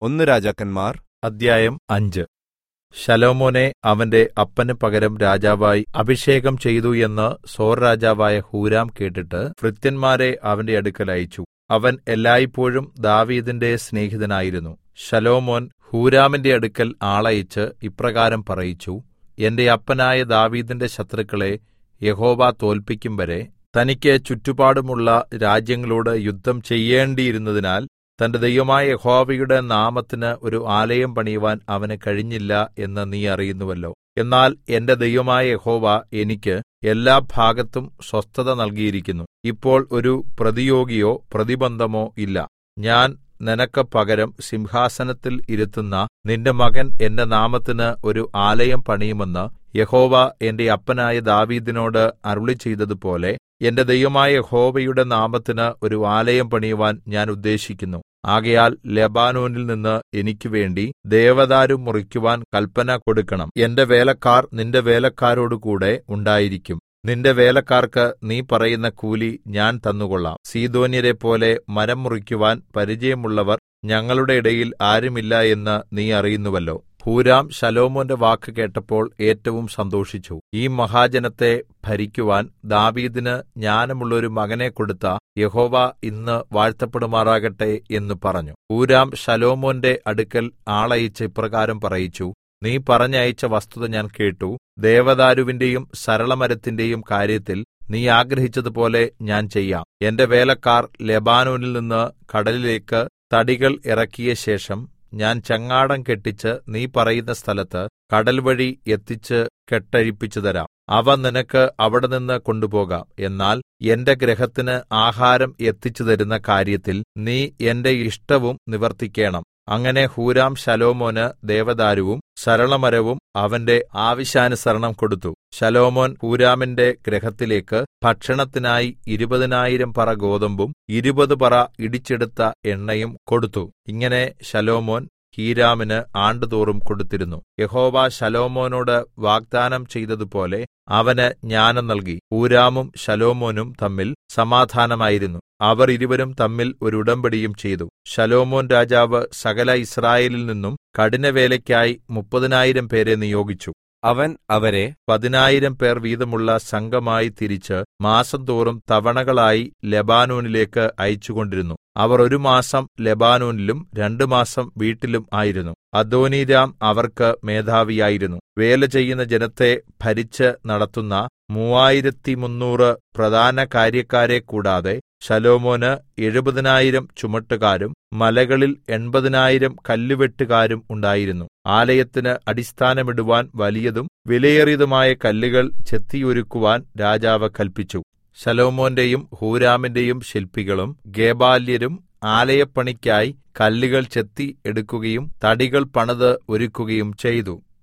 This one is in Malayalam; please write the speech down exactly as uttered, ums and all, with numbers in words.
ഒന്ന് രാജാക്കന്മാർ അദ്ധ്യായം അഞ്ച്. ശലോമോനെ അവന്റെ അപ്പന് പകരം രാജാവായി അഭിഷേകം ചെയ്തു എന്ന് സോർ രാജാവായ ഹൂരാം കേട്ടിട്ട് ഭൃത്യന്മാരെ അവന്റെ അടുക്കൽ അയച്ചു. അവൻ എല്ലായ്പോഴും ദാവീദിന്റെ സ്നേഹിതനായിരുന്നു. ശലോമോൻ ഹൂരാമിന്റെ അടുക്കൽ ആളയച്ച് ഇപ്രകാരം പറയിച്ചു: എന്റെ അപ്പനായ ദാവീദിന്റെ ശത്രുക്കളെ യഹോവ തോല്പിക്കും വരെ തനിക്ക് ചുറ്റുപാടുമുള്ള രാജ്യങ്ങളോട് യുദ്ധം ചെയ്യേണ്ടിയിരുന്നതിനാൽ തന്റെ ദൈവമായ യഹോവയുടെ നാമത്തിന് ഒരു ആലയം പണിയുവാൻ അവന് കഴിഞ്ഞില്ല എന്ന് നീ അറിയുന്നുവല്ലോ. എന്നാൽ എന്റെ ദൈവമായ യഹോവ എനിക്ക് എല്ലാ ഭാഗത്തും സ്വസ്ഥത നൽകിയിരിക്കുന്നു. ഇപ്പോൾ ഒരു പ്രതിയോഗിയോ പ്രതിബന്ധമോ ഇല്ല. ഞാൻ നിനക്ക് പകരം സിംഹാസനത്തിൽ ഇരുത്തുന്ന നിന്റെ മകൻ എന്റെ നാമത്തിന് ഒരു ആലയം പണിയുമെന്ന് യഹോവ എന്റെ അപ്പനായ ദാവീദിനോട് അരുളിച്ചെയ്തതുപോലെ എന്റെ ദൈവമായ യഹോവയുടെ നാമത്തിന് ഒരു ആലയം പണിയുവാൻ ഞാൻ ഉദ്ദേശിക്കുന്നു. ആകയാൽ ലെബാനോനിൽ നിന്ന് എനിക്ക് വേണ്ടി ദേവദാരു മുറിക്കുവാൻ കല്പന കൊടുക്കണം. എന്റെ വേലക്കാർ നിന്റെ വേലക്കാരോടുകൂടെ ഉണ്ടായിരിക്കും. നിന്റെ വേലക്കാർക്ക് നീ പറയുന്ന കൂലി ഞാൻ തന്നുകൊള്ളാം. സീദോന്യരെപ്പോലെ മരം മുറിക്കുവാൻ പരിചയമുള്ളവർ ഞങ്ങളുടെ ഇടയിൽ ആരുമില്ല എന്ന് നീ അറിയുന്നുവല്ലോ. ഹൂരാം ശലോമോന്റെ വാക്ക് കേട്ടപ്പോൾ ഏറ്റവും സന്തോഷിച്ചു. ഈ മഹാജനത്തെ ഭരിക്കുവാൻ ദാവീദിന് ജ്ഞാനമുള്ളൊരു മകനെ കൊടുത്ത യഹോവ ഇന്ന് വാഴ്ത്തപ്പെടുമാറാകട്ടെ എന്ന് പറഞ്ഞു. ഹൂരാം ശലോമോന്റെ അടുക്കൽ ആളയച്ച് ഇപ്രകാരം പറയിച്ചു: നീ പറഞ്ഞയച്ച വസ്തുത ഞാൻ കേട്ടു. ദേവദാരുവിന്റെയും സരളമരത്തിന്റെയും കാര്യത്തിൽ നീ ആഗ്രഹിച്ചതുപോലെ ഞാൻ ചെയ്യാം. എന്റെ വേലക്കാർ ലെബാനോനിൽ നിന്ന് കടലിലേക്ക് തടികൾ ഇറക്കിയ ശേഷം ഞാൻ ചങ്ങാടം കെട്ടിച്ച് നീ പറയുന്ന സ്ഥലത്ത് കടൽ വഴി എത്തിച്ച് കെട്ടഴിപ്പിച്ചു തരാം. അവ നിനക്ക് അവിടെനിന്ന് കൊണ്ടുപോകാം. എന്നാൽ എന്റെ ഗൃഹത്തിന് ആഹാരം എത്തിച്ചു തരുന്ന കാര്യത്തിൽ നീ എന്റെ ഇഷ്ടവും നിവർത്തിക്കേണം. അങ്ങനെ ഹൂരാം ശലോമോന് ദേവദാരുവും സരളമരവും അവന്റെ ആവശ്യാനുസരണം കൊടുത്തു. ശലോമോൻ ഹൂരാമിന്റെ ഗൃഹത്തിലേക്ക് ഭക്ഷണത്തിനായി ഇരുപതിനായിരം പറ ഗോതമ്പും ഇരുപത് പറ ഇടിച്ചെടുത്ത എണ്ണയും കൊടുത്തു. ഇങ്ങനെ ശലോമോൻ ഹീരാമിന് ആണ്ടുതോറും കൊടുത്തിരുന്നു. യഹോവ ശലോമോനോട് വാഗ്ദാനം ചെയ്തതുപോലെ അവന് ജ്ഞാനം നൽകി. ഹൂരാമും ശലോമോനും തമ്മിൽ സമാധാനമായിരുന്നു. അവർ ഇരുവരും തമ്മിൽ ഒരു ഉടമ്പടിയും ചെയ്തു. ശലോമോൻ രാജാവ് സകല യിസ്രായേലിൽ നിന്നും കഠിനവേലയ്ക്കായി മുപ്പതിനായിരം പേരെ നിയോഗിച്ചു. അവൻ അവരെ പതിനായിരം പേർ വീതമുള്ള സംഘമായി തിരിച്ച് മാസം തോറും തവണകളായി ലെബാനോനിലേക്ക് അയച്ചുകൊണ്ടിരുന്നു. അവർ ഒരു മാസം ലെബാനോനിലും രണ്ടു മാസം വീട്ടിലും ആയിരുന്നു. അദോനീരാം അവർക്ക് മേധാവിയായിരുന്നു. വേല ചെയ്യുന്ന ജനത്തെ ഭരിച്ച് നടത്തുന്ന മൂവായിരത്തി മുന്നൂറ് പ്രധാന കാര്യക്കാരെ കൂടാതെ ശലോമോന് എഴുപതിനായിരം ചുമട്ടുകാരും മലകളിൽ എൺപതിനായിരം കല്ലുവെട്ടുകാരും ഉണ്ടായിരുന്നു. ആലയത്തിന് അടിസ്ഥാനമിടുവാൻ വലിയതും വിലയേറിയതുമായ കല്ലുകൾ ചെത്തിയൊരുക്കുവാൻ രാജാവ് കല്പിച്ചു. ശലോമോന്റെയും ഹൂരാമിന്റെയും ശില്പികളും ഗേബാല്യരും ആലയപ്പണിക്കായി കല്ലുകൾ ചെത്തി എടുക്കുകയും തടികൾ പണിത് ഒരുക്കുകയും ചെയ്തു.